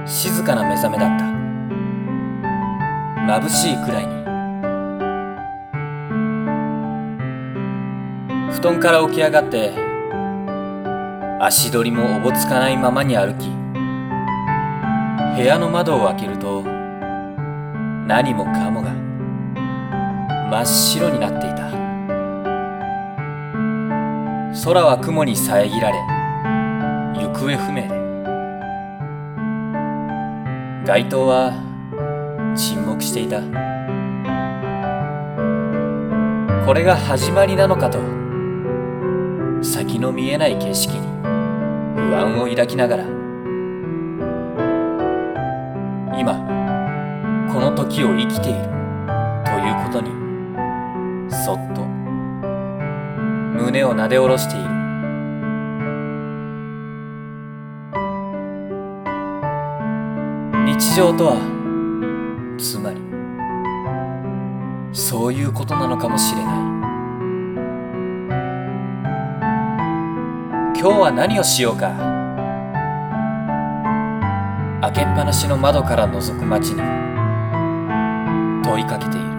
静かな目覚めだった。眩しいくらいに。布団から起き上がって足取りもおぼつかないままに歩き、部屋の窓を開けると何もかもが真っ白になっていた。空は雲に遮られ行方不明で、街灯は沈黙していた。これが始まりなのかと、先の見えない景色に不安を抱きながら、今この時を生きているということにそっと胸をなで下ろしている。日常とはつまりそういうことなのかもしれない。今日は何をしようか。開けっぱなしの窓から覗く街に問いかけている。